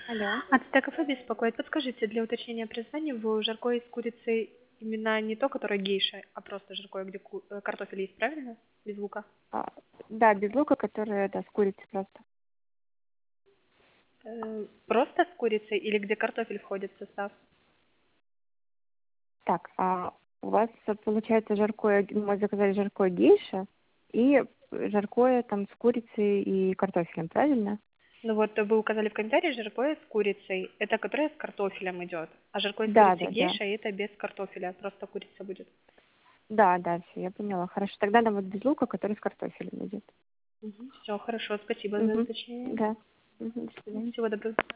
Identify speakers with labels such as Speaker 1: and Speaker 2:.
Speaker 1: Алло.
Speaker 2: Ацтекафе беспокоит. Подскажите, для уточнения призвания в жаркое с курицей именно не то, которое гейша, а просто жаркое, где картофель есть, правильно? Без лука.
Speaker 1: А, да, без лука, которая, да, с курицей просто.
Speaker 2: Просто с курицей или где картофель входит в состав?
Speaker 1: Так, у вас получается жаркое, мы заказали жаркое гейша и жаркое там с курицей и картофелем, правильно?
Speaker 2: Ну вот вы указали в комментарии жаркое с курицей. Это которое с картофелем идет. А жаркое с
Speaker 1: Да,
Speaker 2: курицей
Speaker 1: да, да.
Speaker 2: гейша это без картофеля, просто курица будет.
Speaker 1: Да, да, все, я поняла. Хорошо, тогда нам вот без лука, который с картофелем идет.
Speaker 2: Все, хорошо, спасибо за
Speaker 1: Угу.
Speaker 2: уточнение.
Speaker 1: Да. Угу, до свидания.
Speaker 2: Всего доброго.